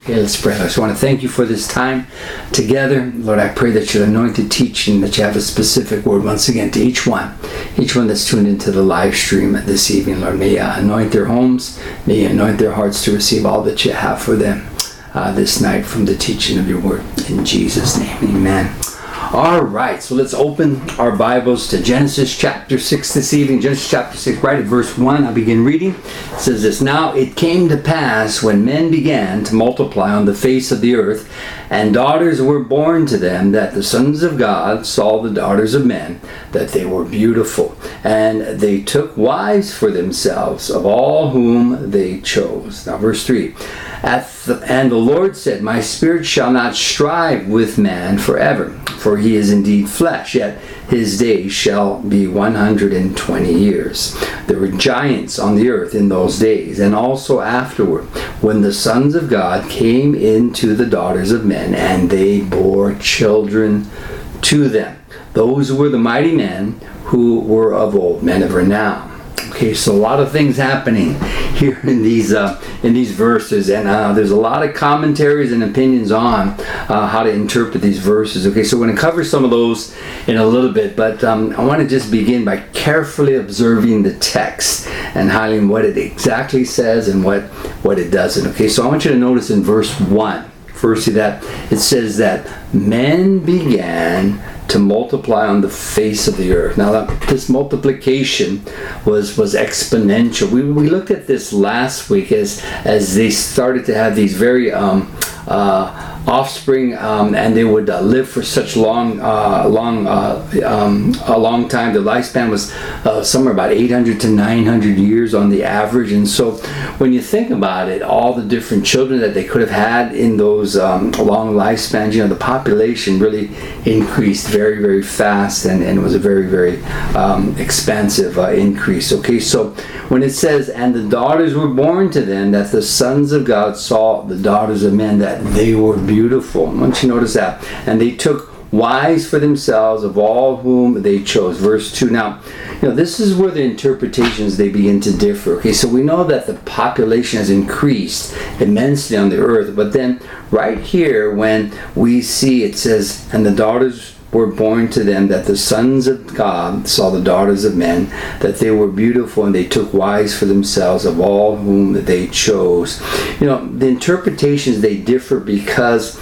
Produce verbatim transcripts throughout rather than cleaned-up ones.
Okay, let's pray. I just want to thank you for this time together. Lord, I pray that your anointed teaching, that you have a specific word once again to each one, each one that's tuned into the live stream this evening. Lord, may you anoint their homes, may you anoint their hearts to receive all that you have for them uh, this night from the teaching of your word. In Jesus' name, amen. All right, so let's open our Bibles to Genesis chapter six this evening. Genesis chapter six, right at verse one, I'll begin reading. It says this: Now it came to pass when men began to multiply on the face of the earth, and daughters were born to them, that the sons of God saw the daughters of men, that they were beautiful. And they took wives for themselves of all whom they chose. Now verse three. At the, and the Lord said, My spirit shall not strive with man forever, for he is indeed flesh, yet his days shall be one hundred and twenty years. There were giants on the earth in those days, and also afterward, when the sons of God came into the daughters of men, and they bore children to them. Those were the mighty men who were of old, men of renown. Okay, so a lot of things happening here in these uh, in these verses, and uh, there's a lot of commentaries and opinions on uh, how to interpret these verses. Okay, so we're going to cover some of those in a little bit, but um, I want to just begin by carefully observing the text and highlighting what it exactly says and what what it doesn't. Okay, so I want you to notice in verse one, firstly, that it says that men began to multiply on the face of the earth. Now, that, this multiplication was was exponential. We, we looked at this last week as as they started to have these very um, uh, offspring, um, and they would uh, live for such long, uh, long, uh, um, a long time. The lifespan was uh, somewhere about eight hundred to nine hundred years on the average. And so, when you think about it, all the different children that they could have had in those um, long lifespans, you know, the population really increased very, very fast, and, and it was a very, very um, expansive uh, increase. Okay, so when it says, and the daughters were born to them, that the sons of God saw the daughters of men, that they were beautiful. I want you to notice that. And they took wives for themselves of all whom they chose. Verse two. Now, you know, this is where the interpretations, they begin to differ. Okay, so we know that the population has increased immensely on the earth, but then right here when we see it says, and the daughters were born to them, that the sons of God saw the daughters of men, that they were beautiful, and they took wives for themselves of all whom they chose. You know, the interpretations, they differ because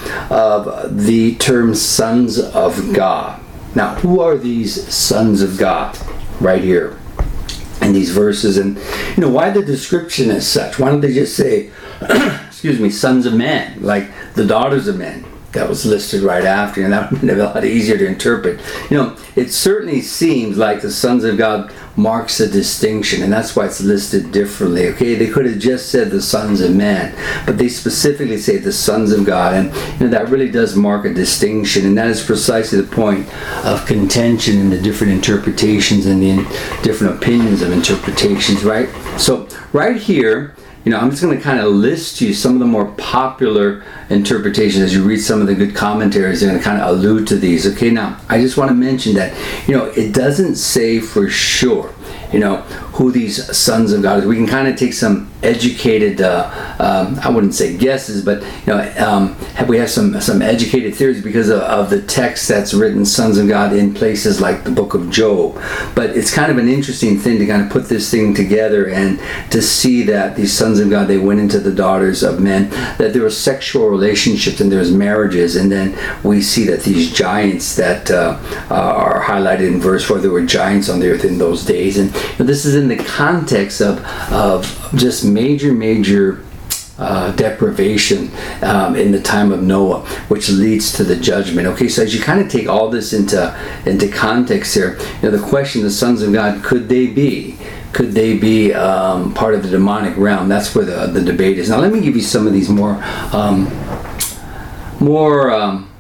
of the term sons of God. Now, who are these sons of God right here in these verses? And, you know, why the description is such? Why don't they just say, excuse me, sons of men, like the daughters of men? That was listed right after, and that would have been a lot easier to interpret. You know, it certainly seems like the sons of God marks a distinction, and that's why it's listed differently. Okay, they could have just said the sons of men, but they specifically say the sons of God, and you know, that really does mark a distinction, and that is precisely the point of contention in the different interpretations and the different opinions of interpretations, right? So right here, you know, I'm just going to kind of list you some of the more popular interpretations. As you read some of the good commentaries, they're going to kind of allude to these. Okay, now, I just want to mention that, you know, it doesn't say for sure, you know, who these sons of God is. We can kind of take some educated, uh, um, I wouldn't say guesses, but, you know, um, we have some, some educated theories because of, of the text that's written, sons of God, in places like the book of Job. But it's kind of an interesting thing to kind of put this thing together and to see that these sons of God, they went into the daughters of men, that there were sexual relationships and there was marriages, and then we see that these giants that uh, uh, are highlighted in verse four, there were giants on the earth in those days. And you know, this is in the context of, of just major, major uh, deprivation um, in the time of Noah, which leads to the judgment. Okay, so as you kind of take all this into into context here, you know, the question, the sons of God, could they be? Could they be um, part of the demonic realm? That's where the, the debate is. Now, let me give you some of these more, um, more, um,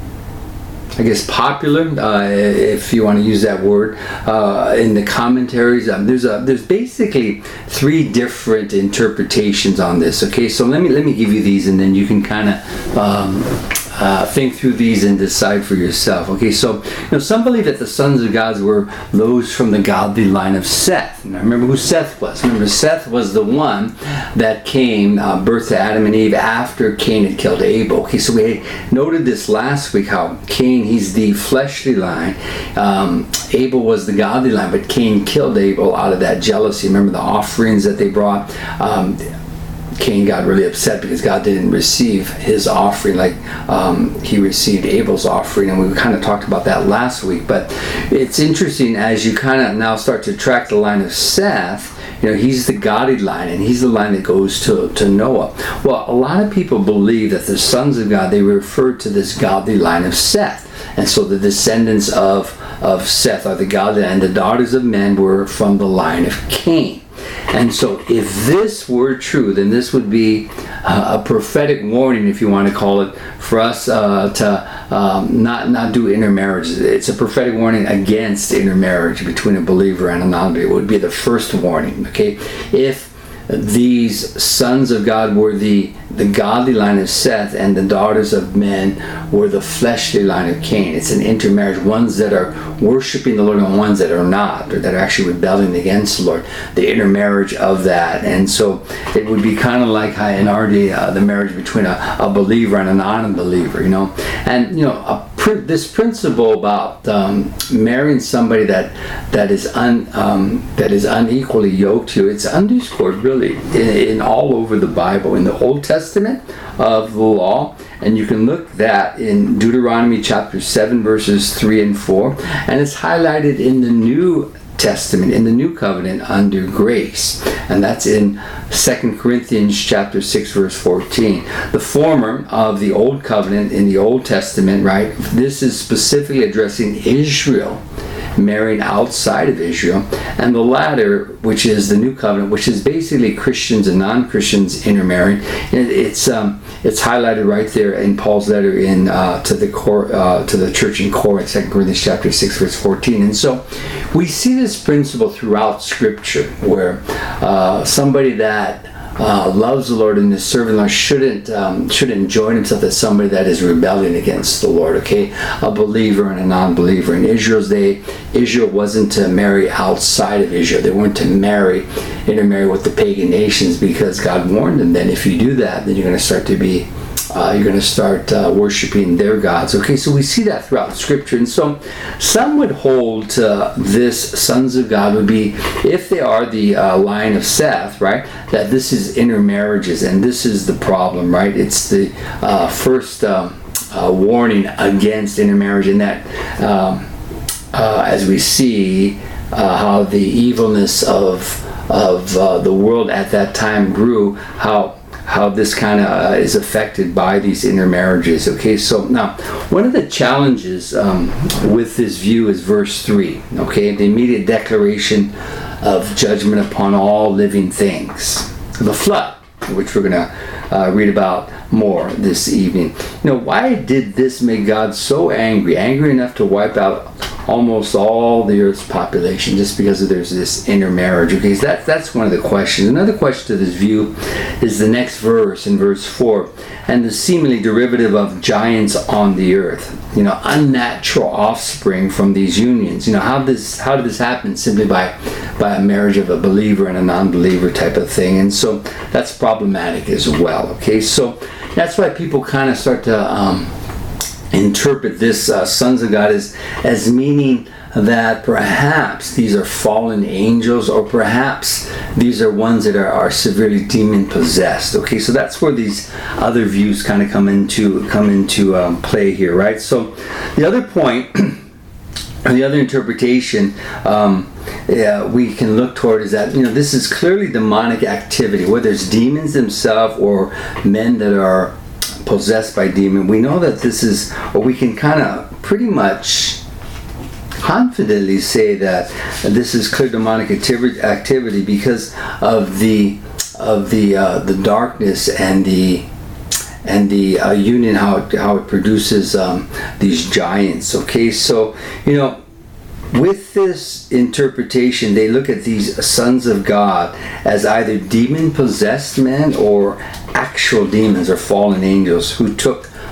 I guess, popular, uh, if you want to use that word, uh, in the commentaries. Um, there's a there's basically three different interpretations on this. Okay, so let me let me give you these, and then you can kind of um, uh, think through these and decide for yourself. Okay, so you know, some believe that the sons of God were those from the godly line of Seth. Now remember who Seth was. Remember, Seth was the one that came, uh, birth to Adam and Eve after Cain had killed Abel. Okay, so we noted this last week, how Cain, he's the fleshly line. Um, Abel was the godly line, but Cain killed Abel out of that jealousy. Remember the offerings that they brought? Um, Cain got really upset because God didn't receive his offering like um, he received Abel's offering, and we kind of talked about that last week. But it's interesting as you kind of now start to track the line of Seth. You know, he's the godly line, and he's the line that goes to, to Noah. Well, a lot of people believe that the sons of God, they refer to this godly line of Seth. And so the descendants of, of Seth are the godly, and the daughters of men were from the line of Cain. And so if this were true, then this would be uh, a prophetic warning, if you want to call it, for us uh, to um, not, not do intermarriage. It's a prophetic warning against intermarriage between a believer and a non-believer. It would be the first warning, okay? If these sons of God were the, the godly line of Seth, and the daughters of men were the fleshly line of Cain. It's an intermarriage, ones that are worshiping the Lord and ones that are not, or that are actually rebelling against the Lord. The intermarriage of that. And so it would be kind of like in our day, uh, the marriage between a, a believer and a non-believer, you know. And, you know, a this principle about um, marrying somebody that that is un, um, that is unequally yoked to you, it's underscored really in, in all over the Bible, in the Old Testament of the law, and you can look that in Deuteronomy chapter seven verses three and four, and it's highlighted in the New Testament, in the New Covenant under grace, and that's in Second Corinthians chapter six verse fourteen. The former of the Old Covenant in the Old Testament, right, this is specifically addressing Israel marrying outside of Israel, and the latter, which is the New Covenant, which is basically Christians and non-Christians intermarrying. It's um, it's highlighted right there in Paul's letter in uh, to the Cor- uh, to the church in Corinth, Second Corinthians chapter six verse fourteen. And so we see this principle throughout Scripture, where uh, somebody that Uh, loves the Lord and is serving the Lord shouldn't um, shouldn't join himself to somebody that is rebelling against the Lord. Okay, a believer and a non-believer. In Israel's day, Israel wasn't to marry outside of Israel. They weren't to marry, intermarry with the pagan nations, because God warned them. Then if you do that, then you're going to start to be Uh, you're going to start uh, worshiping their gods. Okay, so we see that throughout Scripture. And so some would hold to this sons of God would be, if they are the uh, line of Seth, right, that this is intermarriages, and this is the problem, right? It's the uh, first uh, uh, warning against intermarriage, and that um, uh, as we see uh, how the evilness of, of uh, the world at that time grew, how how this kind of uh, is affected by these intermarriages. Okay, so now one of the challenges um, with this view is verse three. Okay, the immediate declaration of judgment upon all living things, the flood, which we're going to uh, read about more this evening. You know, why did this make God so angry, angry enough to wipe out almost all the earth's population, just because of there's this intermarriage? Okay, so that, that's one of the questions. Another question to this view is the next verse, in verse four, and the seemingly derivative of giants on the earth. You know, unnatural offspring from these unions. You know, how this how did this happen? Simply by by a marriage of a believer and a non-believer type of thing. And so that's problematic as well. Okay, so that's why people kind of start to um, interpret this uh, sons of God as, as meaning that perhaps these are fallen angels, or perhaps these are ones that are, are severely demon possessed. Okay, so that's where these other views kind of come into come into um, play here, right? So the other point, the other interpretation um, yeah, we can look toward is that, you know, this is clearly demonic activity, whether it's demons themselves or men that are possessed by demon. We know that this is, or we can kind of pretty much confidently say that this is clear demonic activity, activity because of the of the uh, the darkness and the and the uh, union, how it, how it produces um, these giants. Okay, so you know, with this interpretation, they look at these sons of God as either demon-possessed men or actual demons or fallen angels who took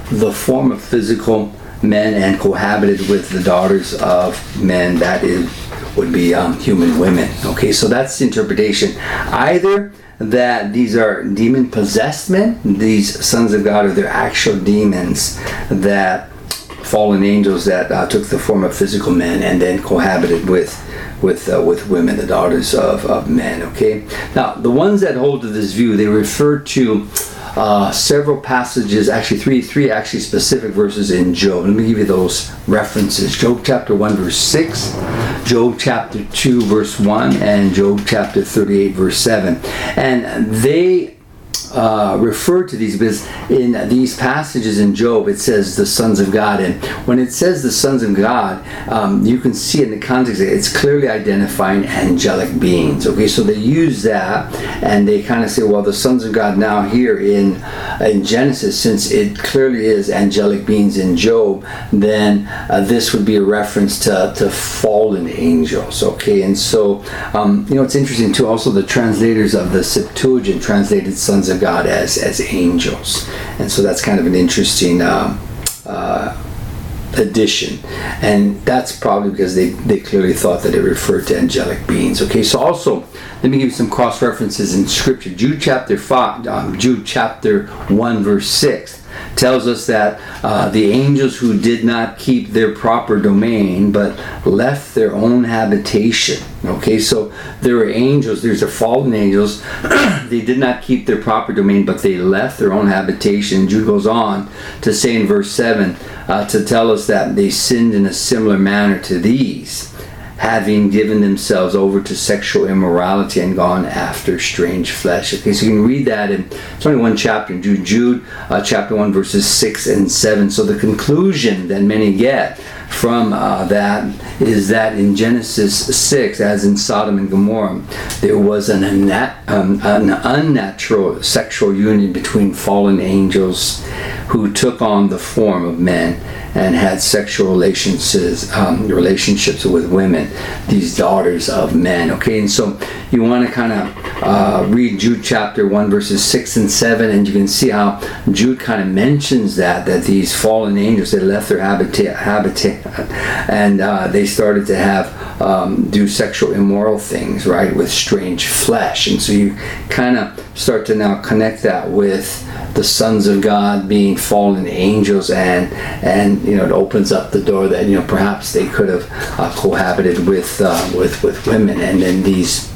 the form of physical men and cohabited with the daughters of men, that is would be um, human women. Okay, so that's the interpretation. Either that these are demon-possessed men, these sons of God, or they're actual demons, that fallen angels that uh, took the form of physical men and then cohabited with with uh, with women, the daughters of, of men. Okay, now the ones that hold to this view, they refer to Uh, several passages, actually three, three actually specific verses in Job. Let me give you those references. Job chapter one verse six, Job chapter two verse one, and Job chapter thirty-eight verse seven. And they uh, refer to these, because in these passages in Job it says the sons of God, and when it says the sons of God, um, you can see in the context it's clearly identifying angelic beings. Okay, so they use that and they kind of say, well, the sons of God now here in in Genesis, since it clearly is angelic beings in Job, then uh, this would be a reference to, to fallen angels. Okay, and so um, you know, it's interesting too, also the translators of the Septuagint translated sons of God as as angels, and so that's kind of an interesting uh, uh, addition, and that's probably because they they clearly thought that it referred to angelic beings. Okay, so also let me give you some cross references in Scripture. Jude chapter five, um, Jude chapter one verse six tells us that uh, the angels who did not keep their proper domain but left their own habitation. Okay, so there were angels, there's the fallen angels, they did not keep their proper domain but they left their own habitation. Jude goes on to say in verse seven uh, to tell us that they sinned in a similar manner to these, having given themselves over to sexual immorality and gone after strange flesh. Okay, so you can read that in, it's only one chapter in Jude, Jude uh, chapter one verses six and seven. So the conclusion that many get from uh, that is that in Genesis six, as in Sodom and Gomorrah, there was an, unnat- um, an unnatural sexual union between fallen angels who took on the form of men and had sexual relationships, um, relationships with women, these daughters of men. Okay, and so you want to kind of uh, read Jude chapter one verses six and seven, and you can see how Jude kind of mentions that that these fallen angels, they left their habitat, habitat and uh, they started to have um, do sexual immoral things, right, with strange flesh. And so you kind of start to now connect that with the sons of God being fallen angels, and and you know, it opens up the door that, you know, perhaps they could have uh, cohabited with uh, with with women, and then these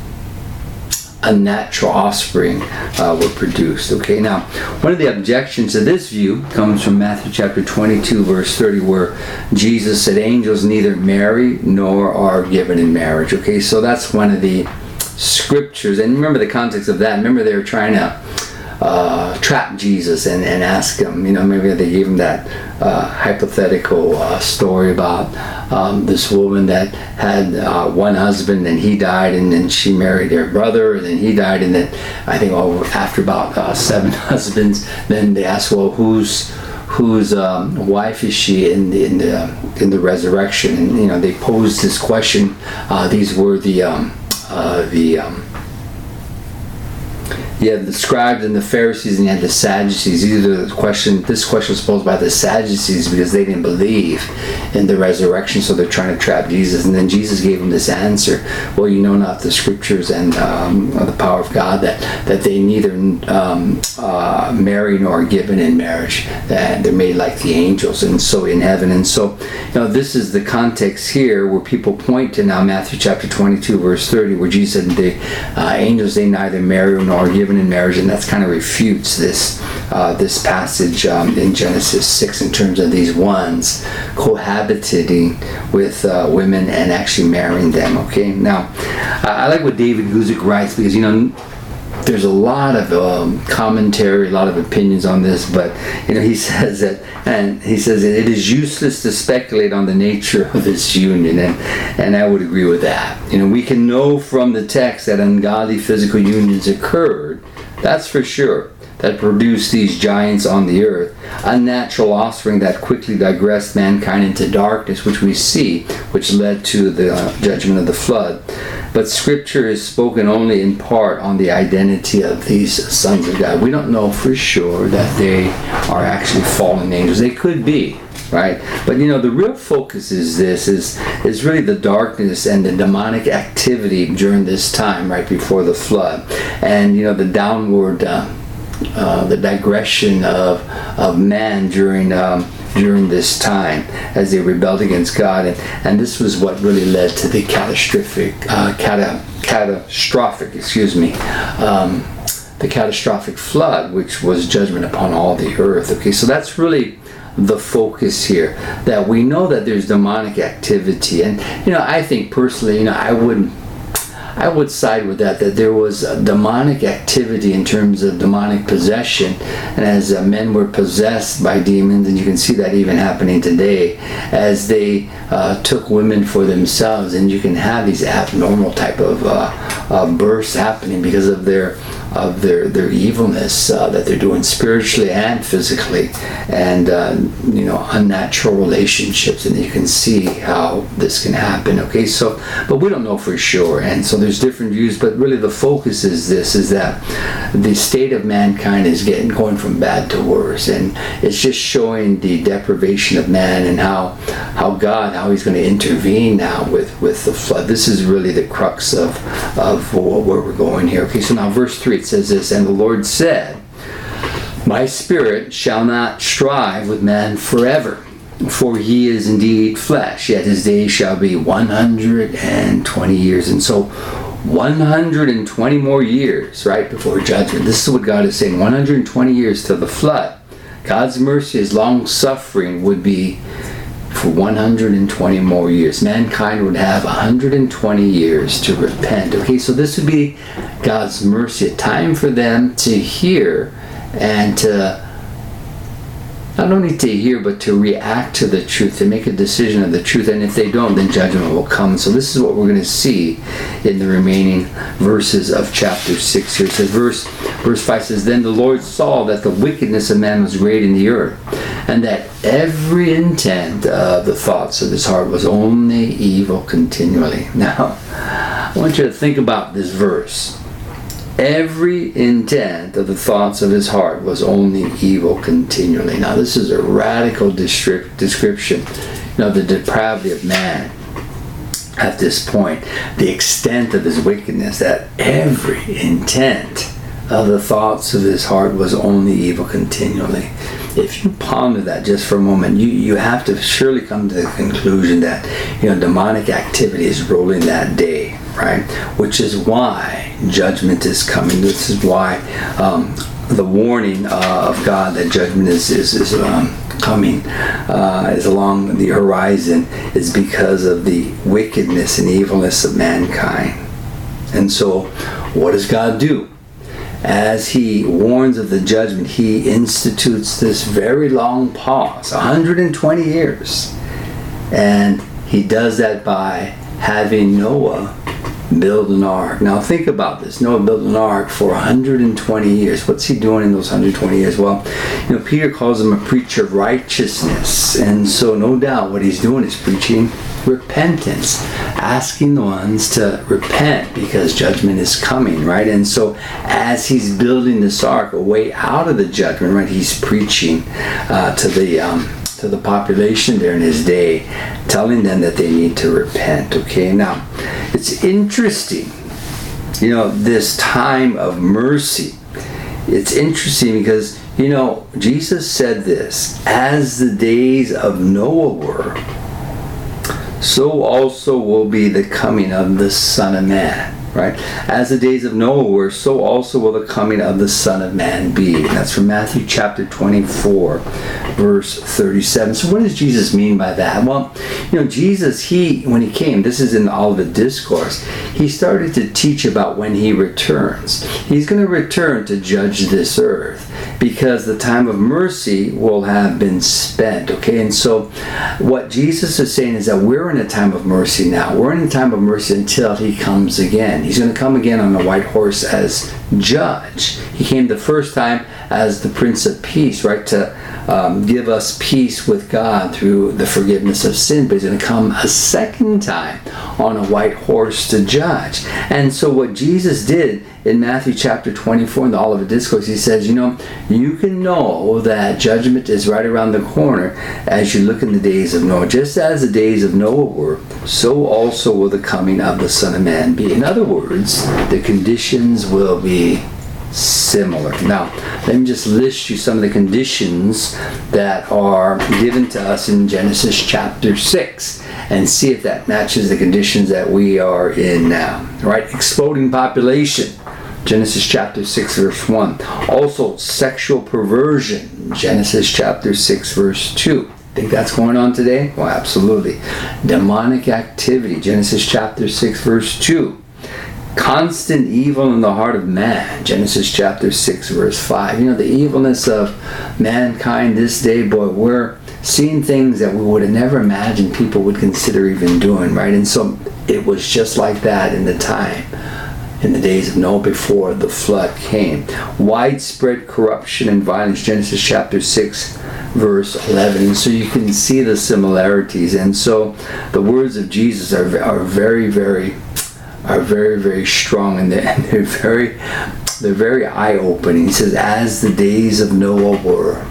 unnatural offspring uh, were produced. Okay, now one of the objections to this view comes from Matthew chapter twenty-two verse thirty, where Jesus said angels neither marry nor are given in marriage. Okay, so that's one of the scriptures, and remember the context of that. Remember, they were trying to uh, trap Jesus and, and ask him, you know, maybe they gave him that uh, hypothetical uh, story about um, this woman that had uh, one husband and he died, and then she married her brother, and then he died, and then I think oh, after about uh, seven husbands, then they asked, well, who's whose um, wife is she in the in the in the resurrection? And you know, they posed this question. Uh, these were the um, uh, the um, you had the scribes and the Pharisees, and you had the Sadducees. These are the question. This question was posed by the Sadducees because they didn't believe in the resurrection, so they're trying to trap Jesus. And then Jesus gave them this answer: well, you know not the scriptures and um, the power of God, that that they neither um, uh, marry nor are given in marriage, that they're made like the angels, and so in heaven. And so, you know, this is the context here where people point to now Matthew chapter twenty-two verse thirty, where Jesus said the uh, angels, they neither marry nor are given in marriage, and that's kind of refutes this uh, this passage um, in Genesis six in terms of these ones cohabitating with uh, women and actually marrying them. Okay, now I, I like what David Guzik writes, because you know there's a lot of um, commentary, a lot of opinions on this, but you know he says that, and he says that it is useless to speculate on the nature of this union, and and I would agree with that. You know, we can know from the text that ungodly physical unions occurred, that's for sure, that produced these giants on the earth, unnatural offspring that quickly digressed mankind into darkness, which we see, which led to the uh, judgment of the flood. But Scripture is spoken only in part on the identity of these sons of God. We don't know for sure that they are actually fallen angels. They could be, right? But you know, the real focus is this, is, is really the darkness and the demonic activity during this time, right before the flood. And you know, the downward, uh, uh, the digression of, of man during um, during this time as they rebelled against God, and, and this was what really led to the catastrophic, uh, cata, catastrophic, excuse me, um, the catastrophic flood, which was judgment upon all the earth. Okay, so that's really the focus here, that we know that there's demonic activity, and you know, I think personally, you know, I wouldn't. I would side with that, that there was a demonic activity in terms of demonic possession, and as uh, men were possessed by demons, and you can see that even happening today, as they uh, took women for themselves, and you can have these abnormal type of uh, uh, bursts happening because of their of their their evilness uh, that they're doing spiritually and physically, and uh, you know, unnatural relationships, and you can see how this can happen. Okay, so but we don't know for sure, and so there's different views, but really the focus is this, is that the state of mankind is getting going from bad to worse, and it's just showing the deprivation of man, and how how God, how he's going to intervene now with with the flood. This is really the crux of of where we're going here. Okay, so now verse three, it says this, and the Lord said, my spirit shall not strive with man forever, for he is indeed flesh, yet his days shall be one hundred twenty years. And so one hundred twenty more years, right, before judgment. This is what God is saying, one hundred twenty years till the flood. God's mercy, his long suffering would be for one hundred twenty more years. Mankind would have one hundred twenty years to repent. Okay, so this would be God's mercy, a time for them to hear and to not only to hear, but to react to the truth, to make a decision of the truth. And if they don't, then judgment will come. So this is what we're going to see in the remaining verses of chapter six here. It says, verse, verse five says, then the Lord saw that the wickedness of man was great in the earth, and that every intent of the thoughts of his heart was only evil continually. Now, I want you to think about this verse. Every intent of the thoughts of his heart was only evil continually. Now, this is a radical descrip- description, you know, the depravity of man at this point, the extent of his wickedness, that every intent of the thoughts of his heart was only evil continually. If you ponder that just for a moment, you, you have to surely come to the conclusion that, you know, demonic activity is ruling that day, right? Which is why judgment is coming. This is why um, the warning uh, of God that judgment is is, is um, coming uh, is along the horizon, is because of the wickedness and evilness of mankind. And so, what does God do? As he warns of the judgment, he institutes this very long pause, one hundred twenty years. And he does that by having Noah build an ark. Now think about this. Noah built an ark for one hundred twenty years. What's he doing in those one hundred twenty years? Well, you know, Peter calls him a preacher of righteousness. And so no doubt what he's doing is preaching repentance, asking the ones to repent because judgment is coming, right? And so as he's building this ark, a way out of the judgment, right, he's preaching uh, to the um, to the population there in his day, telling them that they need to repent. Okay, now it's interesting, you know, this time of mercy. It's interesting because, you know, Jesus said this, as the days of Noah were, so also will be the coming of the Son of Man. Right? As the days of Noah were, so also will the coming of the Son of Man be. And that's from Matthew chapter twenty-four, verse thirty-seven. So what does Jesus mean by that? Well, you know, Jesus, he, when he came, this is in the Olivet Discourse, he started to teach about when he returns. He's going to return to judge this earth because the time of mercy will have been spent. Okay, and so what Jesus is saying is that we're in a time of mercy now. We're in a time of mercy until he comes again. He's going to come again on a white horse as judge. He came the first time as the Prince of Peace, right? To um, give us peace with God through the forgiveness of sin. But he's going to come a second time on a white horse to judge. And so what Jesus did in Matthew chapter twenty-four in the Olivet Discourse, he says, you know, you can know that judgment is right around the corner as you look in the days of Noah. Just as the days of Noah were, so also will the coming of the Son of Man be. In other words, the conditions will be similar. Now, let me just list you some of the conditions that are given to us in Genesis chapter six and see if that matches the conditions that we are in now. Right? Exploding population. Genesis chapter six verse one. Also, sexual perversion. Genesis chapter six verse two. Think that's going on today? Well, absolutely. Demonic activity. Genesis chapter six verse two. Constant evil in the heart of man. Genesis chapter six verse five. You know, the evilness of mankind this day, boy, we're seeing things that we would have never imagined people would consider even doing, right? And so it was just like that in the time, in the days of Noah before the flood came. Widespread corruption and violence. Genesis chapter six verse eleven. And so you can see the similarities. And so the words of Jesus are, are very, very are very, very strong, and they're, and they're very they're very eye-opening. He says, as the days of Noah were,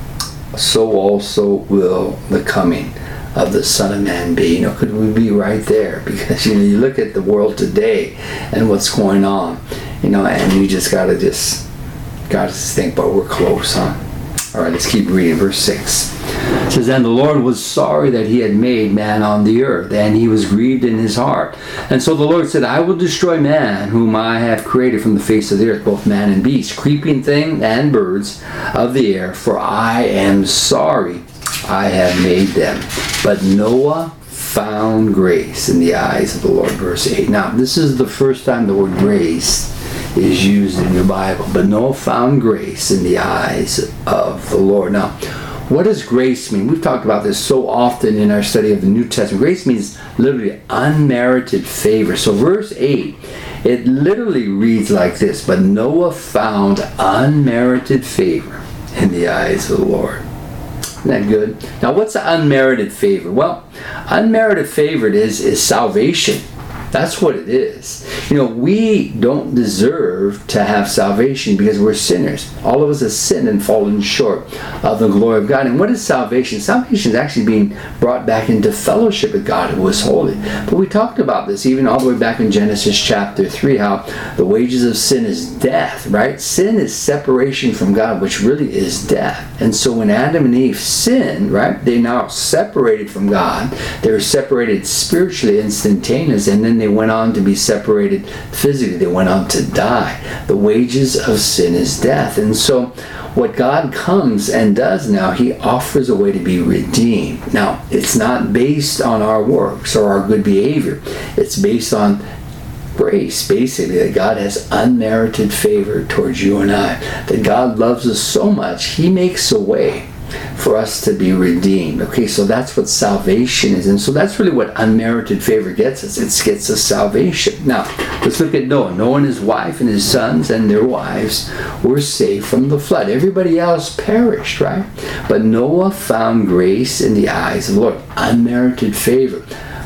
so also will the coming of the Son of Man be. You know, could we be right there? Because, you know, you look at the world today and what's going on, you know, and you just gotta just gotta think, but we're close, huh? All right, let's keep reading. Verse six. It says, and the Lord was sorry that he had made man on the earth, and he was grieved in his heart. And so the Lord said, I will destroy man, whom I have created from the face of the earth, both man and beast, creeping thing and birds of the air, for I am sorry I have made them. But Noah found grace in the eyes of the Lord. Verse eight. Now, this is the first time the word grace is used in your Bible. But Noah found grace in the eyes of the Lord. Now, what does grace mean? We've talked about this so often in our study of the New Testament. Grace means literally unmerited favor. So verse eight, it literally reads like this, but Noah found unmerited favor in the eyes of the Lord. Isn't that good? Now, what's unmerited favor? Well, unmerited favor is, is salvation. That's what it is. You know, we don't deserve to have salvation because we're sinners. All of us have sinned and fallen short of the glory of God. And what is salvation? Salvation is actually being brought back into fellowship with God who is holy. But we talked about this even all the way back in Genesis chapter three, how the wages of sin is death, right? Sin is separation from God, which really is death. And so when Adam and Eve sinned, right, they now separated from God. They were separated spiritually, instantaneous, and then they went on to be separated physically. They went on to die. The wages of sin is death. And so what God comes and does now, he offers a way to be redeemed. Now, it's not based on our works or our good behavior. It's based on grace, basically, that God has unmerited favor towards you and I. That God loves us so much, he makes a way for us to be redeemed. Okay, so that's what salvation is. And so that's really what unmerited favor gets us. It gets us salvation. Now, let's look at Noah. Noah and his wife and his sons and their wives were saved from the flood. Everybody else perished, right? But Noah found grace in the eyes of the Lord. Unmerited favor.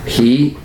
He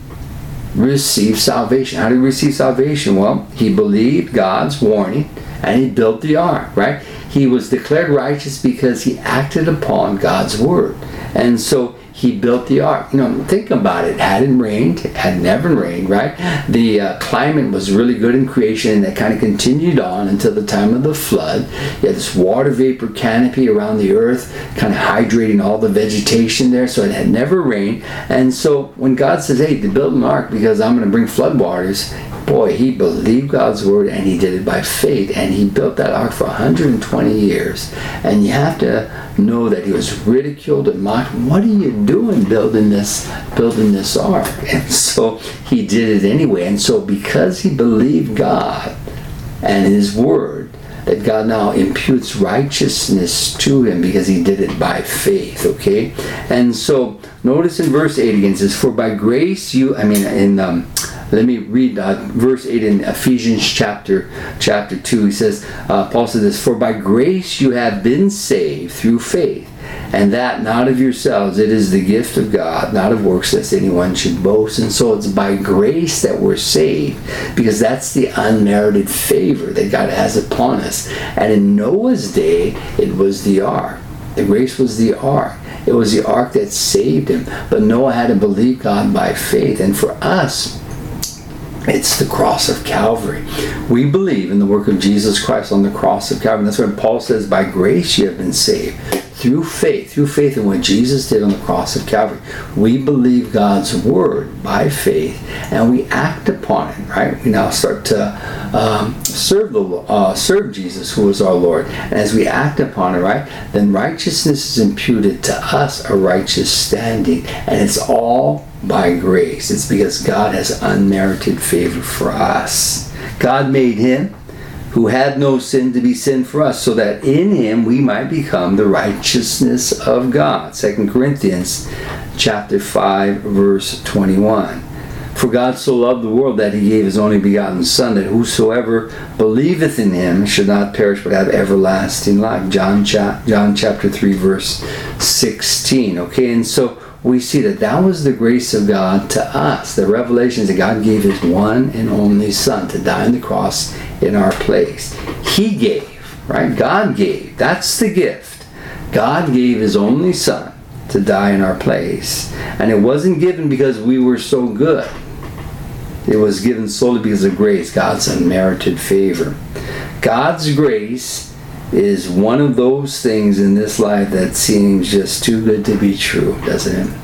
received salvation. How did he receive salvation? Well, he believed God's warning and he built the ark, right? He was declared righteous because he acted upon God's word. And so he built the ark. You know, think about it. It hadn't rained. It had never rained, right? The uh, climate was really good in creation, and that kind of continued on until the time of the flood. You had this water vapor canopy around the earth, kind of hydrating all the vegetation there, so it had never rained. And so when God says, hey, to build an ark because I'm going to bring flood waters, boy, he believed God's word and he did it by faith, and he built that ark for one hundred twenty years. And you have to know that he was ridiculed and mocked. What are you doing building this building this ark? And so he did it anyway. And so because he believed God and his word, that God now imputes righteousness to him because he did it by faith, okay? And so notice in verse eight again, it says, for by grace you, I mean in um, Let me read uh, verse eight in Ephesians chapter chapter two. He says, uh, Paul said this, "For by grace you have been saved through faith, and that not of yourselves, it is the gift of God, not of works, lest anyone should boast." And so it's by grace that we're saved, because that's the unmerited favor that God has upon us. And in Noah's day, it was the ark. The grace was the ark. It was the ark that saved him. But Noah had to believe God by faith. And for us, it's the cross of Calvary. We believe in the work of Jesus Christ on the cross of Calvary. And that's when Paul says, by grace you have been saved. Through faith, through faith in what Jesus did on the cross of Calvary. We believe God's word by faith, and we act upon it, right? We now start to um, serve the uh, serve Jesus, who is our Lord. And as we act upon it, right, then righteousness is imputed to us, a righteous standing. And it's all by grace. It's because God has unmerited favor for us. God made him who had no sin to be sin for us, so that in him we might become the righteousness of God. Second Corinthians chapter five, verse twenty-one. For God so loved the world that he gave his only begotten Son, that whosoever believeth in him should not perish but have everlasting life. John, cha- John chapter three, verse sixteen. Okay, and so we see that that was the grace of God to us. The revelation is that God gave his one and only Son to die on the cross in our place. He gave, right? God gave. That's the gift. God gave his only Son to die in our place. And it wasn't given because we were so good. It was given solely because of grace, God's unmerited favor. God's grace is one of those things in this life that seems just too good to be true, doesn't it?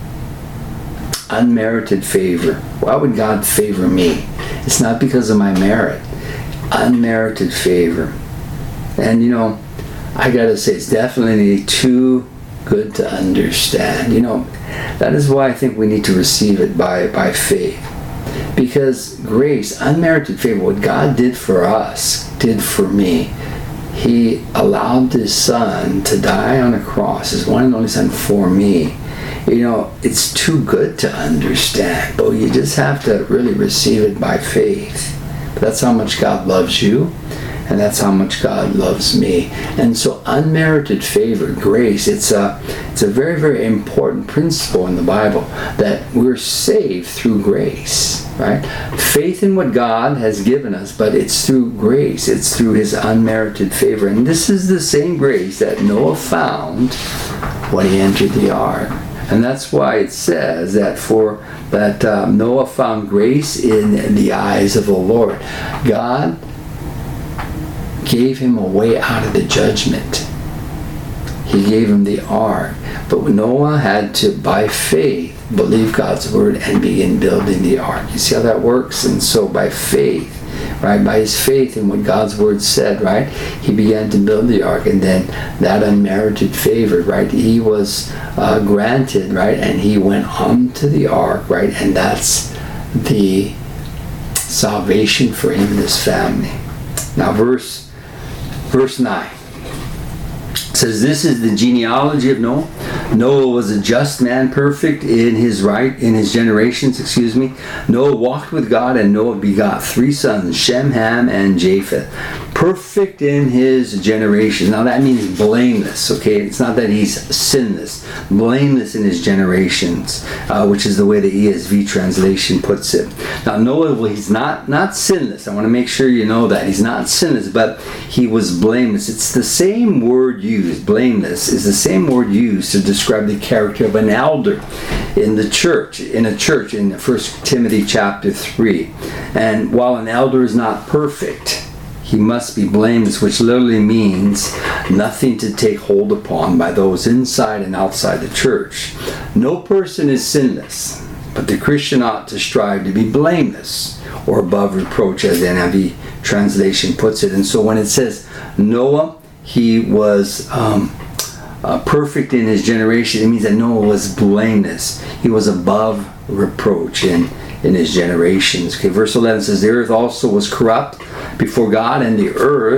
Unmerited favor. Why would God favor me? It's not because of my merit. Unmerited favor. And you know, I gotta say, it's definitely too good to understand. You know, that is why I think we need to receive it by, by faith. Because grace, unmerited favor, what God did for us, did for me. He allowed his Son to die on a cross, his one and only Son, for me. You know, it's too good to understand, but you just have to really receive it by faith. But that's how much God loves you, and that's how much God loves me. And so unmerited favor, grace, it's a, it's a very, very important principle in the Bible, that we're saved through grace, right? Faith in what God has given us, but it's through grace. It's through his unmerited favor. And this is the same grace that Noah found when he entered the ark. And that's why it says that for that um, Noah found grace in the eyes of the Lord. God gave him a way out of the judgment. He gave him the ark. But Noah had to, by faith, believe God's word and begin building the ark. You see how that works? And so by faith, right, by his faith in what God's word said, right, he began to build the ark. And then that unmerited favor, right, he was uh, granted, right, and he went on to the ark, right, and that's the salvation for him and his family. Now verse verse nine says, this is the genealogy of Noah. Noah was a just man, perfect in his right, in his generations, excuse me. Noah walked with God, and Noah begot three sons, Shem, Ham, and Japheth. Perfect in his generations. Now that means blameless, okay? It's not that he's sinless. Blameless in his generations, uh, which is the way the E S V translation puts it. Now Noah, well, he's not, not sinless. I want to make sure you know that. He's not sinless, but he was blameless. It's the same word used. Blameless is the same word used to describe the character of an elder in the church, in a church in First Timothy chapter three. And while an elder is not perfect, he must be blameless, which literally means nothing to take hold upon by those inside and outside the church. No person is sinless, but the Christian ought to strive to be blameless or above reproach, as the N I V translation puts it. And so when it says Noah, he was um, uh, perfect in his generation, it means that Noah was blameless. He was above reproach in, in his generations. Okay, verse eleven says, the earth also was corrupt before God, and the earth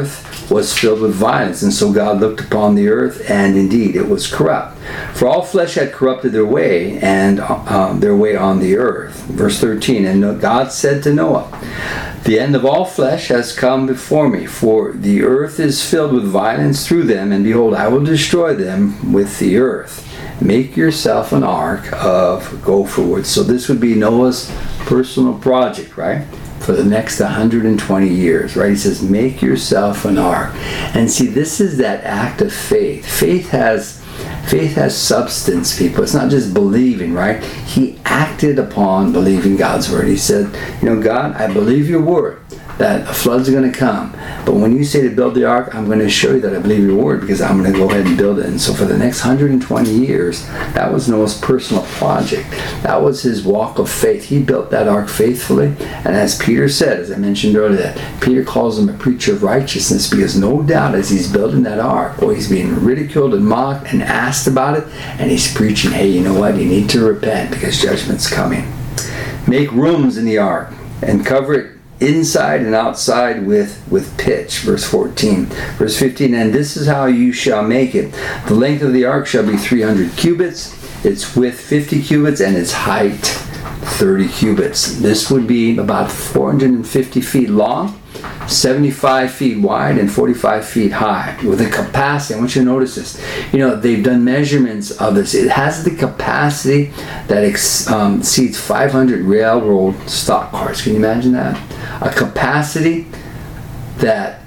was filled with violence. And so God looked upon the earth, and indeed it was corrupt. For all flesh had corrupted their way, and uh, their way on the earth. Verse thirteen, and God said to Noah, the end of all flesh has come before me, for the earth is filled with violence through them, and behold, I will destroy them with the earth. Make yourself an ark of gopher wood. So this would be Noah's personal project, right? For the next one hundred twenty years, right? He says, make yourself an ark. And see, this is that act of faith. Faith has faith has substance, people. It's not just believing, right? He acted upon believing God's word. He said, you know, God, I believe your word that a flood's going to come. But when you say to build the ark, I'm going to show you that I believe your word, because I'm going to go ahead and build it. And so for the next one hundred twenty years, that was Noah's personal project. That was his walk of faith. He built that ark faithfully. And as Peter said, as I mentioned earlier, that Peter calls him a preacher of righteousness, because no doubt as he's building that ark, or he's being ridiculed and mocked and asked about it, and he's preaching, hey, you know what? You need to repent because judgment's coming. Make rooms in the ark and cover it inside and outside with with pitch. Verse fourteen. Verse fifteen, and this is how you shall make it. The length of the ark shall be three hundred cubits, its width fifty cubits, and its height thirty cubits. This would be about four hundred fifty feet long, seventy-five feet wide, and forty-five feet high, with a capacity. I want you to notice this. You know, they've done measurements of this. It has the capacity that ex, um, exceeds five hundred railroad stock cars. Can you imagine that? A capacity that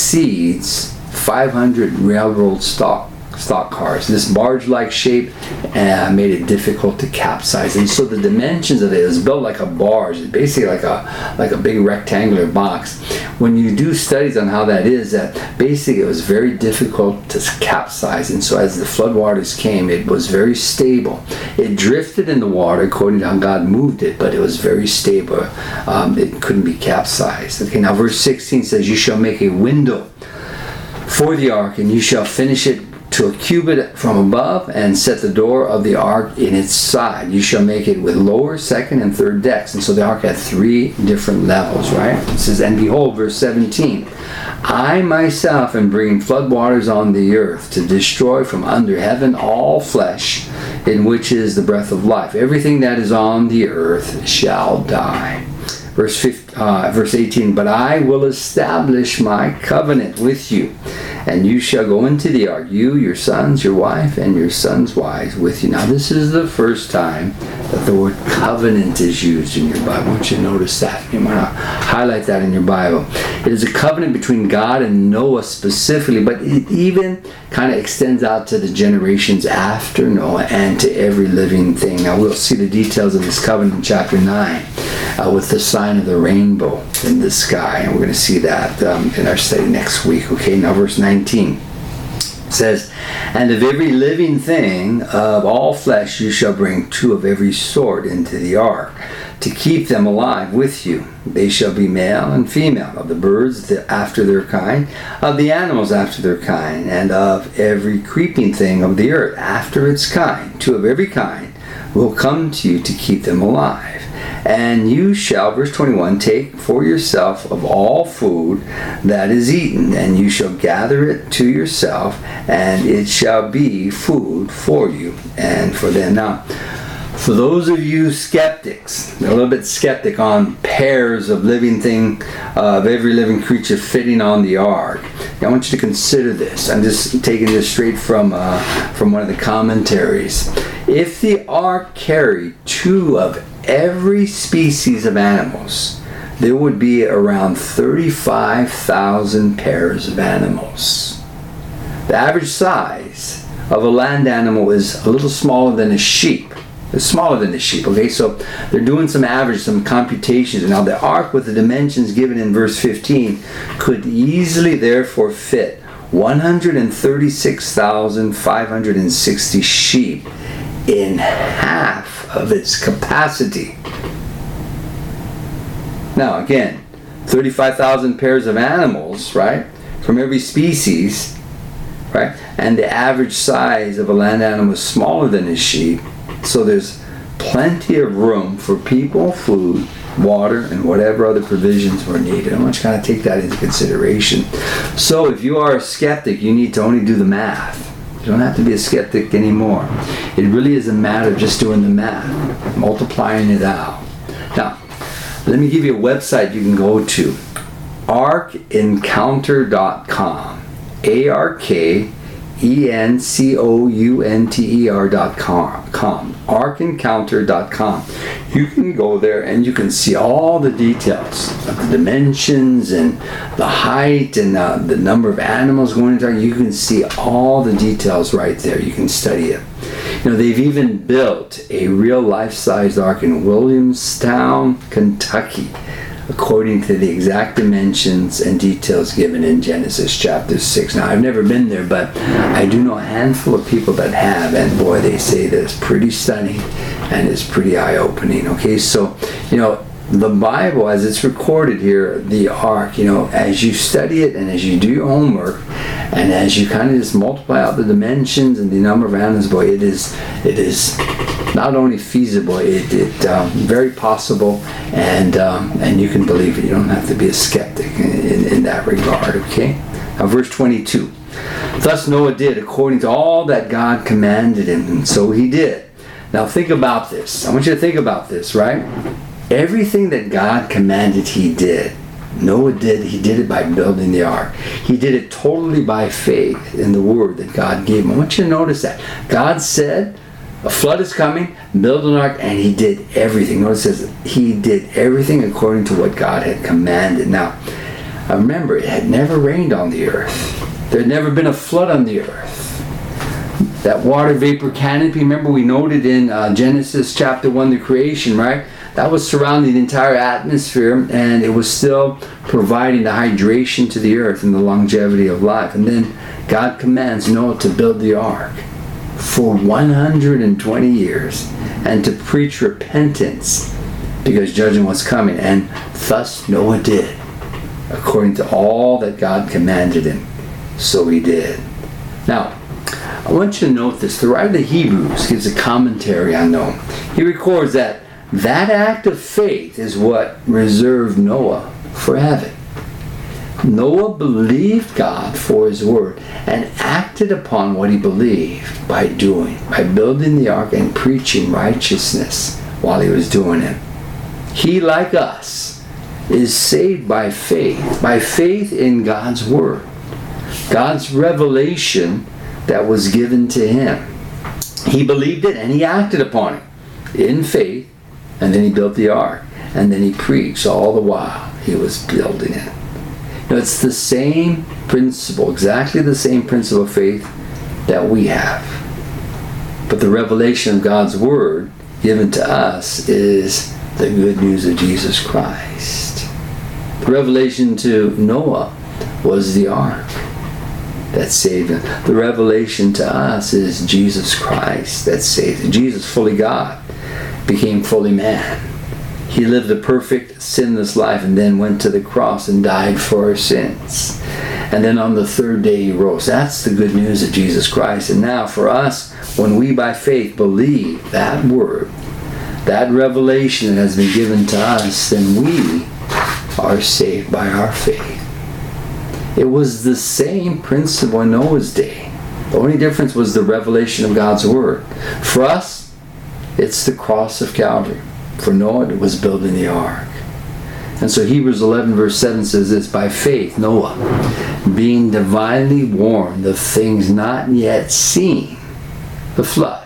exceeds five hundred railroad stock stock cars. This barge-like shape uh, made it difficult to capsize, and so the dimensions of it is built like a barge. It's basically like a like a big rectangular box. When you do studies on how that is, that basically it was very difficult to capsize, and so as the floodwaters came, it was very stable. It drifted in the water according to how God moved it, but it was very stable. Um, it couldn't be capsized. Okay, now verse sixteen says, you shall make a window for the ark, and you shall finish it to a cubit from above, and set the door of the ark in its side. You shall make it with lower, second, and third decks. And so the ark had three different levels, right? It says, and behold, verse seventeen, I myself am bringing floodwaters on the earth to destroy from under heaven all flesh, in which is the breath of life. Everything that is on the earth shall die. Verse fifteen, uh, verse eighteen, but I will establish my covenant with you, and you shall go into the ark, you, your sons, your wife, and your sons' wives with you. Now this is the first time that the word covenant is used in your Bible. I want you to notice that. You might highlight that in your Bible. It is a covenant between God and Noah specifically, but it even kind of extends out to the generations after Noah and to every living thing. Now we'll see the details of this covenant in chapter nine uh, with the sign of the rainbow in the sky, and we're going to see that um, in our study next week. Okay, now verse nineteen says, and of every living thing of all flesh you shall bring two of every sort into the ark, to keep them alive with you. They shall be male and female, of the birds after their kind, of the animals after their kind, and of every creeping thing of the earth after its kind. Two of every kind will come to you to keep them alive. And you shall, verse twenty-one, take for yourself of all food that is eaten, and you shall gather it to yourself, and it shall be food for you and for them. Now, for those of you skeptics, a little bit skeptic on pairs of living thing, uh, of every living creature fitting on the ark, I want you to consider this. I'm just taking this straight from uh, from one of the commentaries. If the ark carried two of every species of animals, there would be around thirty-five thousand pairs of animals. The average size of a land animal is a little smaller than a sheep. It's smaller than a sheep, okay? So they're doing some average, some computations. Now the ark, with the dimensions given in verse fifteen, could easily therefore fit one hundred thirty-six thousand five hundred sixty sheep in half of its capacity. Now again, thirty-five thousand pairs of animals, right, from every species, right, and the average size of a land animal is smaller than a sheep, so there's plenty of room for people, food, water, and whatever other provisions were needed. I want you to kind of take that into consideration. So if you are a skeptic, you need to only do the math. You don't have to be a skeptic anymore. It really is a matter of just doing the math, multiplying it out. Now, let me give you a website you can go to. ark encounter dot com. A R K E N C O U N T E R dot com. ark encounter dot com. You can go there and you can see all the details of the dimensions and the height and uh, the number of animals going into it. You can see all the details right there. You can study it. You know, they've even built a real life-sized ark in Williamstown, Kentucky, according to the exact dimensions and details given in Genesis chapter six. Now, I've never been there, but I do know a handful of people that have, and boy, they say that it's pretty stunning and it's pretty eye-opening. Okay, so, you know, the Bible, as it's recorded here, the ark, you know, as you study it and as you do your homework, and as you kind of just multiply out the dimensions and the number of animals, boy, it is, it is not only feasible, it, it um, very possible, and um, and you can believe it. You don't have to be a skeptic in, in, in that regard, okay? Now, verse twenty-two. Thus Noah did according to all that God commanded him, and so he did. Now, think about this. I want you to think about this, right? Everything that God commanded, he did. Noah did. He did it by building the ark. He did it totally by faith in the word that God gave him. I want you to notice that. God said, a flood is coming, build an ark, and he did everything. Notice it says he did everything according to what God had commanded. Now, remember, it had never rained on the earth. There had never been a flood on the earth. That water vapor canopy, remember we noted in uh, Genesis chapter one, the creation, right? That was surrounding the entire atmosphere, and it was still providing the hydration to the earth and the longevity of life. And then God commands Noah to build the ark for one hundred twenty years and to preach repentance because judgment was coming. And thus Noah did according to all that God commanded him. So he did. Now, I want you to note this. The writer of the Hebrews gives a commentary on Noah. He records that that act of faith is what reserved Noah for heaven. Noah believed God for his word and acted upon what he believed by doing, by building the ark and preaching righteousness while he was doing it. He, like us, is saved by faith, by faith in God's word, God's revelation that was given to him. He believed it and he acted upon it in faith, and then he built the ark, and then he preached all the while he was building it. You know, it's the same principle, exactly the same principle of faith that we have. But the revelation of God's word given to us is the good news of Jesus Christ. The revelation to Noah was the ark that saved him. The revelation to us is Jesus Christ that saved him. Jesus, fully God, became fully man. He lived a perfect, sinless life and then went to the cross and died for our sins. And then on the third day he rose. That's the good news of Jesus Christ. And now for us, when we by faith believe that word, that revelation that has been given to us, then we are saved by our faith. It was the same principle in Noah's day. The only difference was the revelation of God's word. For us, it's the cross of Calvary. For Noah, it was building the ark. And so Hebrews eleven verse seven says this, by faith Noah, being divinely warned of things not yet seen, the flood,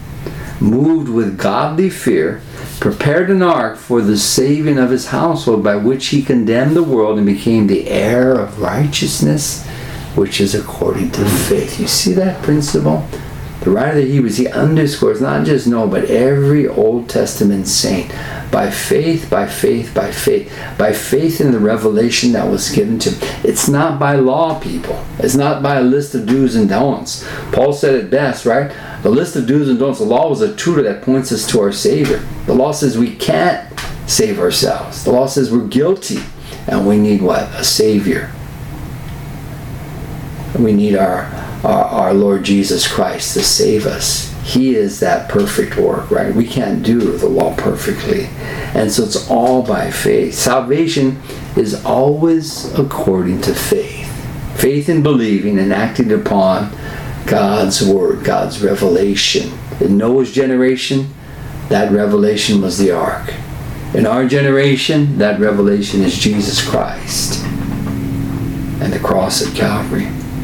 moved with godly fear, prepared an ark for the saving of his household, by which he condemned the world and became the heir of righteousness, which is according to faith. You see that principle? The writer of the Hebrews, he underscores not just Noah, but every Old Testament saint. By faith, by faith, by faith. By faith in the revelation that was given to him. It's not by law, people. It's not by a list of do's and don'ts. Paul said it best, right? The list of do's and don'ts, the law was a tutor that points us to our Savior. The law says we can't save ourselves. The law says we're guilty. And we need what? A Savior. We need our Our, our Lord Jesus Christ to save us. He is that perfect work, right? We can't do the law perfectly. And so it's all by faith. Salvation is always according to faith. Faith in believing and acting upon God's word, God's revelation. In Noah's generation, that revelation was the ark. In our generation, that revelation is Jesus Christ and the cross at Calvary.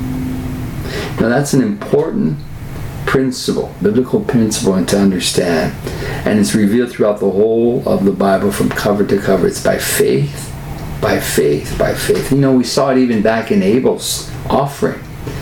Now that's an important principle, biblical principle, and to understand. And it's revealed throughout the whole of the Bible from cover to cover. It's by faith, by faith, by faith. You know, we saw it even back in Abel's offering.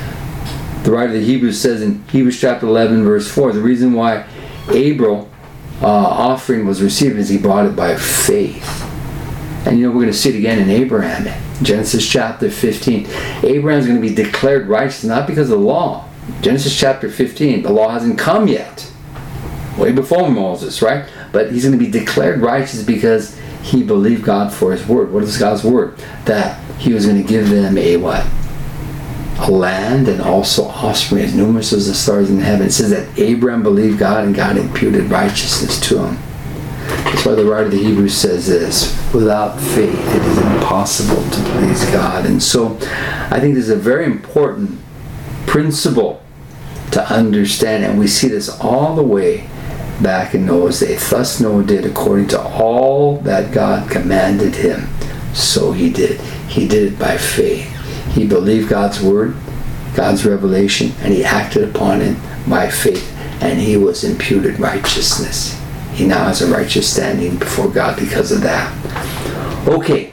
The writer of the Hebrews says in Hebrews chapter eleven, verse four, the reason why Abel uh, offering was received is he brought it by faith. And you know, we're going to see it again in Abraham. Genesis chapter fifteen. Abraham's going to be declared righteous not because of the law. Genesis chapter fifteen, the law hasn't come yet. Way before Moses, right? But he's going to be declared righteous because he believed God for his word. What is God's word? That he was going to give them a what? A land and also offspring as numerous as the stars in heaven. It says that Abraham believed God and God imputed righteousness to him. That's why the writer of the Hebrews says this: without faith it is impossible to please God. And so I think this is a very important principle to understand, and we see this all the way back in Noah's day. Thus Noah did according to all that God commanded him, so he did. He did it by faith. He believed God's word, God's revelation, and he acted upon it by faith, and he was imputed righteousness. He now has a righteous standing before God because of that. Okay,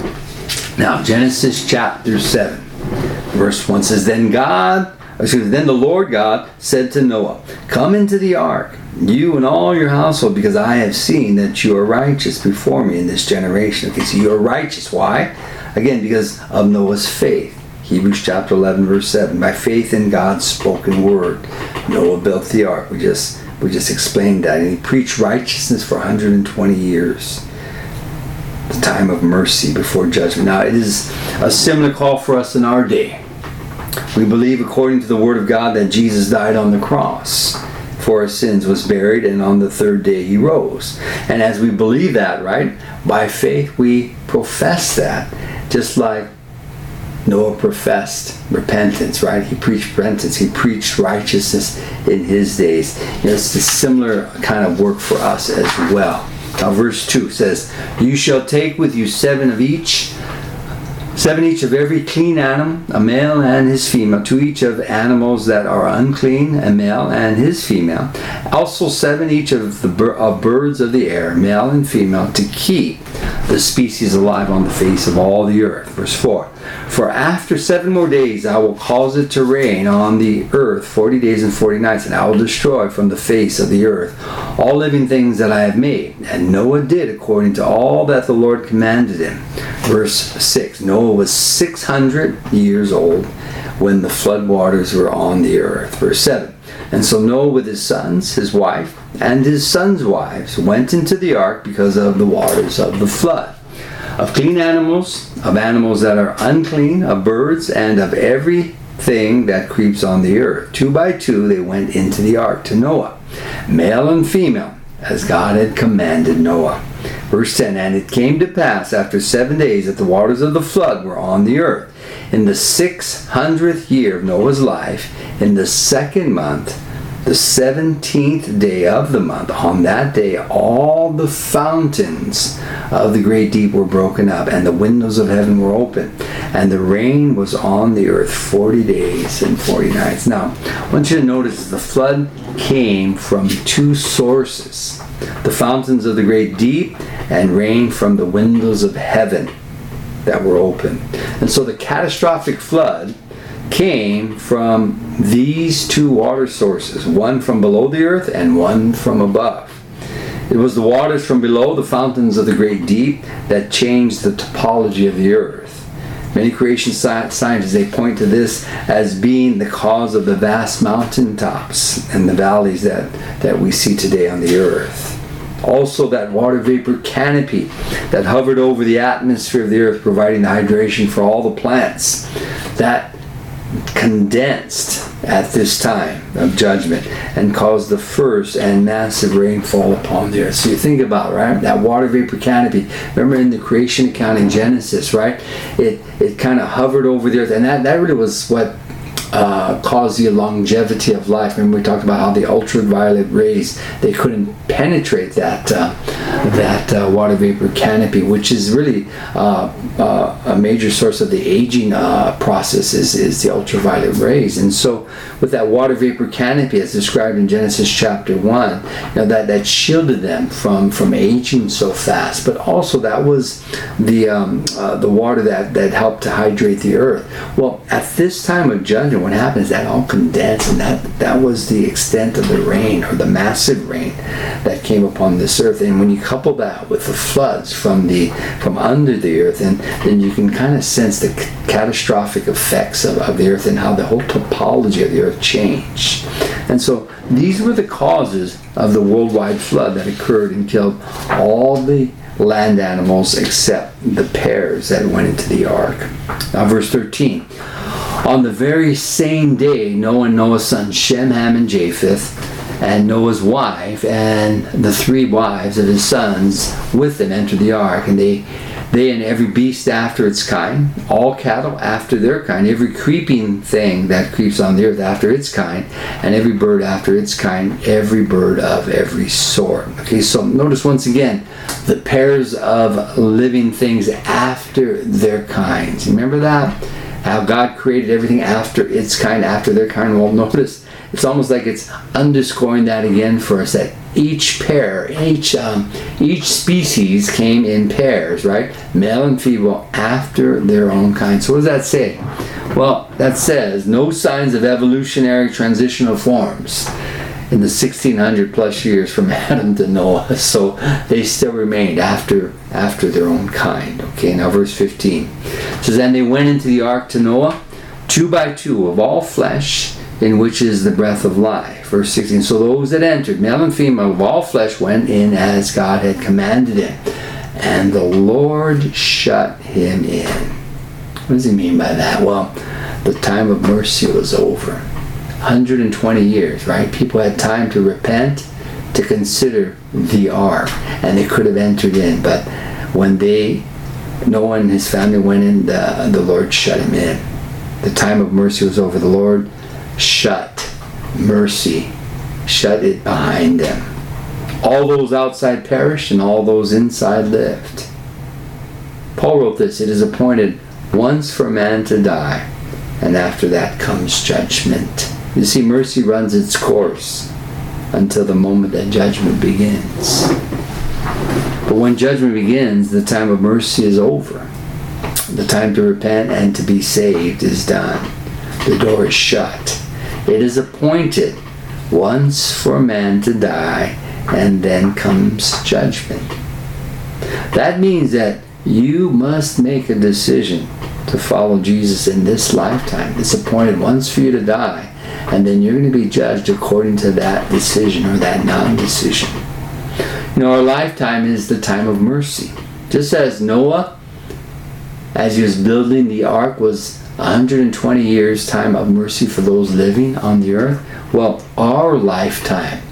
now Genesis chapter seven, verse one says, Then God, excuse me, then the Lord God said to Noah, Come into the ark, you and all your household, because I have seen that you are righteous before me in this generation. Okay, so you are righteous. Why? Again, because of Noah's faith. Hebrews chapter eleven, verse seven. By faith in God's spoken word, Noah built the ark. We just we just explained that. And he preached righteousness for one hundred twenty years. The time of mercy before judgment. Now, it is a similar call for us in our day. We believe, according to the word of God, that Jesus died on the cross for our sins, was buried, and on the third day he rose. And as we believe that, right, by faith we profess that. Just like Noah professed repentance, right? He preached repentance. He preached righteousness in his days. You know, it's a similar kind of work for us as well. Now, verse two says, You shall take with you seven of each, seven each of every clean animal, a male and his female, to each of animals that are unclean, a male and his female. Also seven each of the bir- of birds of the air, male and female, to keep the species alive on the face of all the earth. Verse four. For after seven more days I will cause it to rain on the earth forty days and forty nights, and I will destroy from the face of the earth all living things that I have made. And Noah did according to all that the Lord commanded him. Verse six. Noah was six hundred years old when the flood waters were on the earth. Verse seven. And so Noah with his sons, his wife, and his sons' wives went into the ark because of the waters of the flood. Of clean animals, of animals that are unclean, of birds, and of everything that creeps on the earth. Two by two they went into the ark to Noah, male and female, as God had commanded Noah. Verse ten, And it came to pass after seven days that the waters of the flood were on the earth. In the six hundredth year of Noah's life, in the second month, the seventeenth day of the month, on that day all the fountains of the great deep were broken up, and the windows of heaven were open, and the rain was on the earth forty days and forty nights. Now, I want you to notice the flood came from two sources: the fountains of the great deep, and rain from the windows of heaven that were open. And so the catastrophic flood came from these two water sources, one from below the earth and one from above. It was the waters from below, the fountains of the great deep, that changed the topology of the earth. Many creation scientists, they point to this as being the cause of the vast mountaintops and the valleys that, that we see today on the earth. Also, that water vapor canopy that hovered over the atmosphere of the earth, providing the hydration for all the plants. That condensed at this time of judgment and caused the first and massive rainfall upon the earth. So you think about, right, that water vapor canopy. Remember in the creation account in Genesis, right? It it kind of hovered over the earth, and that, that really was what uh, caused the longevity of life. Remember we talked about how the ultraviolet rays, they couldn't penetrate that uh, that uh, water vapor canopy, which is really uh, uh, a major source of the aging uh, process is, is the ultraviolet rays. And so with that water vapor canopy as described in Genesis chapter one, you know, that, that shielded them from, from aging so fast, but also that was the um, uh, the water that, that helped to hydrate the earth. Well, at this time of judgment, what happens is that all condensed, and that, that was the extent of the rain, or the massive rain that came upon this earth. And when you couple that with the floods from the from under the earth, and then you can kind of sense the c- catastrophic effects of, of the earth and how the whole topology of the earth changed. And so these were the causes of the worldwide flood that occurred and killed all the land animals except the pears that went into the ark. Now verse thirteen. On the very same day, Noah and Noah's sons Shem, Ham, and Japheth, and Noah's wife, and the three wives of his sons with them entered the ark, and they they and every beast after its kind, all cattle after their kind, every creeping thing that creeps on the earth after its kind, and every bird after its kind, every bird of every sort. Okay, so notice once again, the pairs of living things after their kinds. Remember that? How God created everything after its kind, after their kind. Well, notice, it's almost like it's underscoring that again for us, that each pair, each um, each species came in pairs, right? Male and female after their own kind. So what does that say? Well, that says no signs of evolutionary transitional forms in the sixteen hundred plus years from Adam to Noah. So they still remained after after their own kind. Okay, now verse fifteen. It says, and they went into the ark to Noah, two by two of all flesh, in which is the breath of life. Verse sixteen. So those that entered, male and female of all flesh, went in as God had commanded him. And the Lord shut him in. What does he mean by that? Well, the time of mercy was over. one hundred twenty years, right? People had time to repent, to consider the ark, and they could have entered in. But when they, Noah and his family went in, the, the Lord shut him in. The time of mercy was over. The Lord shut mercy, shut it behind them. All those outside perished, and all those inside lived. Paul wrote this, it is appointed once for man to die, and after that comes judgment. You see, mercy runs its course until the moment that judgment begins. But when judgment begins, the time of mercy is over. The time to repent and to be saved is done. The door is shut. It is appointed once for man to die, and then comes judgment. That means that you must make a decision to follow Jesus in this lifetime. It's appointed once for you to die, and then you're going to be judged according to that decision or that non-decision. You know, our lifetime is the time of mercy. Just as Noah, as he was building the ark, was one hundred twenty years time of mercy for those living on the earth, well, our lifetime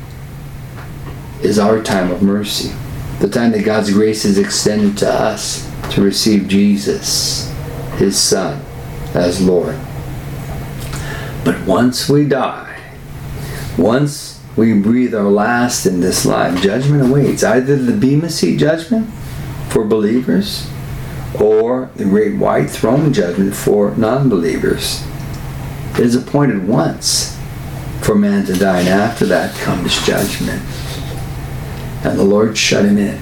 is our time of mercy. The time that God's grace is extended to us to receive Jesus, his Son, as Lord. But once we die, once we breathe our last in this life, judgment awaits. Either the Bema Seat judgment for believers, or the great white throne judgment for non-believers. It is appointed once for man to die, and after that comes judgment. And the Lord shut him in.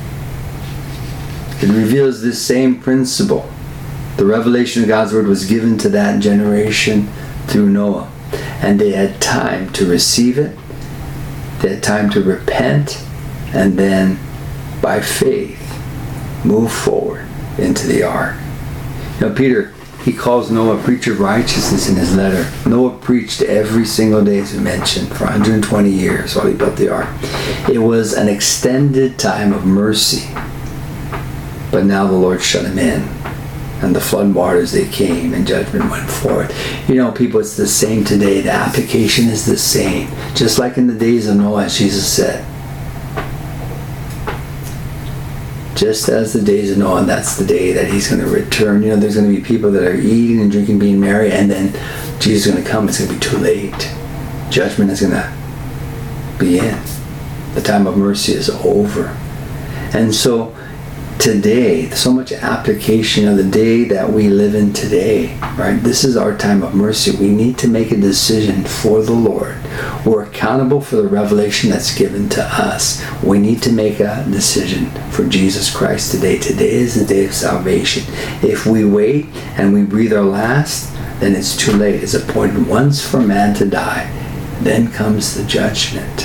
It reveals this same principle. The revelation of God's word was given to that generation through Noah, and they had time to receive it. They had time to repent, and then by faith move forward into the ark. You know, Peter, he calls Noah a preacher of righteousness in his letter. Noah preached every single day, as we mentioned, for one hundred twenty years while he built the ark. It was an extended time of mercy, but now the Lord shut him in. And the flood waters, they came, and judgment went forth. You know, people, it's the same today. The application is the same. Just like in the days of Noah, as Jesus said. Just as the days of Noah, that's the day that he's going to return. You know, there's going to be people that are eating and drinking, being merry, and then Jesus is going to come. It's going to be too late. Judgment is going to be in. The time of mercy is over. And so today, so much application of the day that we live in today, right? This is our time of mercy. We need to make a decision for the Lord. We're accountable for the revelation that's given to us. We need to make a decision for Jesus Christ today. Today is the day of salvation. If we wait and we breathe our last, then it's too late. It's appointed once for man to die. Then comes the judgment.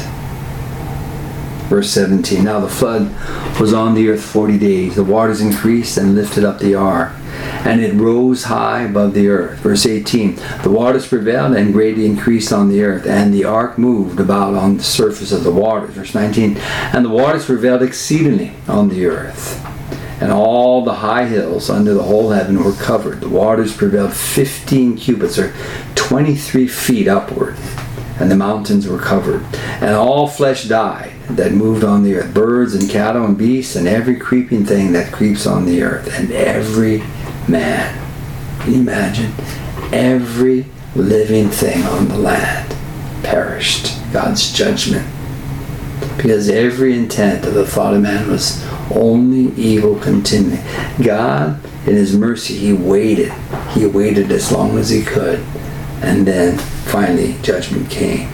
Verse seventeen, now the flood was on the earth forty days. The waters increased and lifted up the ark, and it rose high above the earth. Verse eighteen, the waters prevailed and greatly increased on the earth, and the ark moved about on the surface of the waters. Verse nineteen, and the waters prevailed exceedingly on the earth, and all the high hills under the whole heaven were covered. The waters prevailed fifteen cubits, or twenty-three feet upward, and the mountains were covered. And all flesh died that moved on the earth, birds and cattle and beasts, and every creeping thing that creeps on the earth, and every man. Can you imagine? Every living thing on the land perished. God's judgment. Because every intent of the thought of man was only evil continually. God, in his mercy, he waited. He waited as long as he could. And then finally judgment came.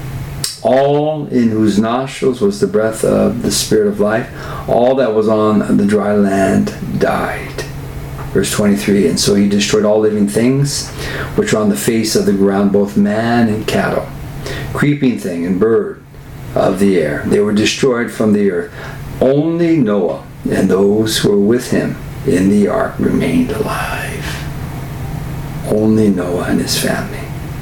All in whose nostrils was the breath of the Spirit of life, all that was on the dry land died. Verse twenty-three, and so he destroyed all living things which are on the face of the ground, both man and cattle, creeping thing and bird of the air. They were destroyed from the earth. Only Noah and those who were with him in the ark remained alive. Only Noah and his family.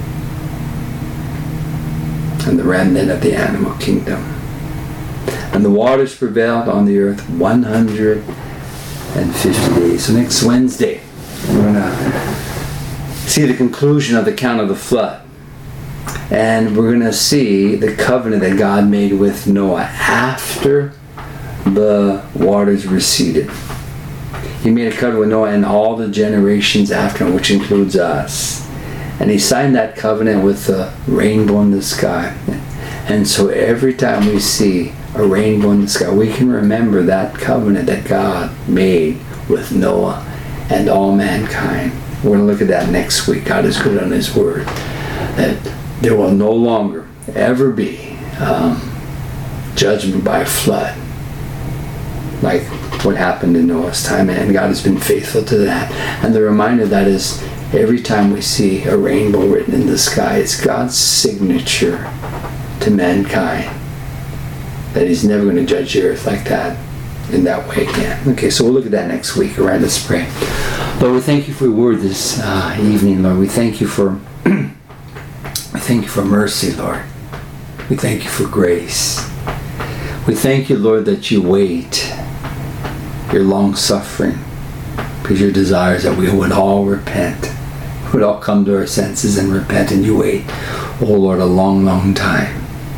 And the remnant of the animal kingdom. And the waters prevailed on the earth one hundred fifty days. So next Wednesday, we're going to see the conclusion of the account of the flood. And we're going to see the covenant that God made with Noah after the waters receded. He made a covenant with Noah and all the generations after him, which includes us. And he signed that covenant with the rainbow in the sky. And so every time we see a rainbow in the sky, we can remember that covenant that God made with Noah and all mankind. We're going to look at that next week. God is good on his word. That there will no longer ever be um, judgment by flood like what happened in Noah's time. And God has been faithful to that. And the reminder that is, every time we see a rainbow written in the sky, it's God's signature to mankind that he's never going to judge the earth like that, in that way again. Okay, so we'll look at that next week. All right, let's pray. Lord, we thank you for your word this uh, evening, Lord. We thank you for we thank you for mercy, Lord. We thank you for grace. We thank you, Lord, that you wait. Your long-suffering, because your desire is that we would all repent. We would all come to our senses and repent, and you wait, oh Lord, a long, long time.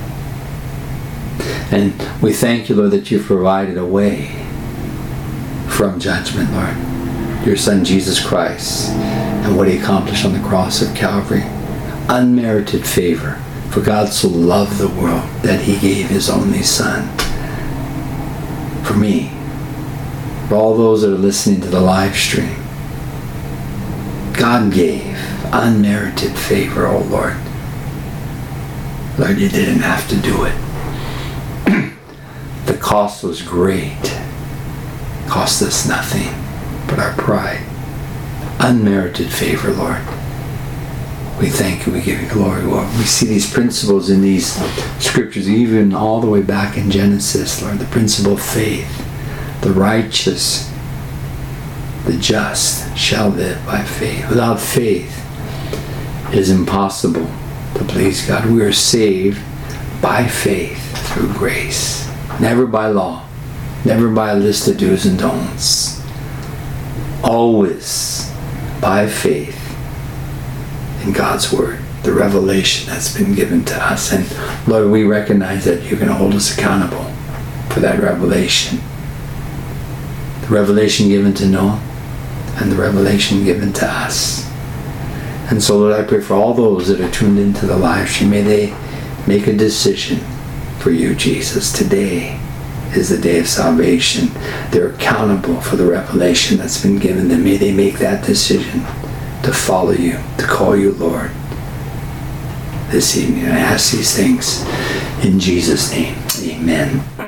And we thank you, Lord, that you've provided a way from judgment, Lord. Your Son, Jesus Christ, and what he accomplished on the cross of Calvary. Unmerited favor. For God so loved the world that he gave his only Son. For me, for all those that are listening to the live stream, God gave unmerited favor, oh Lord. Lord, you didn't have to do it. The cost was great. It cost us nothing but our pride. Unmerited favor, Lord. We thank you, we give you glory, Lord. We see these principles in these scriptures, even all the way back in Genesis, Lord. The principle of faith, the righteous, the just shall live by faith. Without faith, it is impossible to please God. We are saved by faith through grace. Never by law. Never by a list of do's and don'ts. always by faith in God's Word, the revelation that's been given to us. And Lord, we recognize that you're going to hold us accountable for that revelation. The revelation given to Noah and the revelation given to us. And so, Lord, I pray for all those that are tuned into the live stream, may they make a decision for you, Jesus. Today is the day of salvation. They're accountable for the revelation that's been given them. May they make that decision to follow you, to call you Lord this evening. I ask these things in Jesus' name. Amen.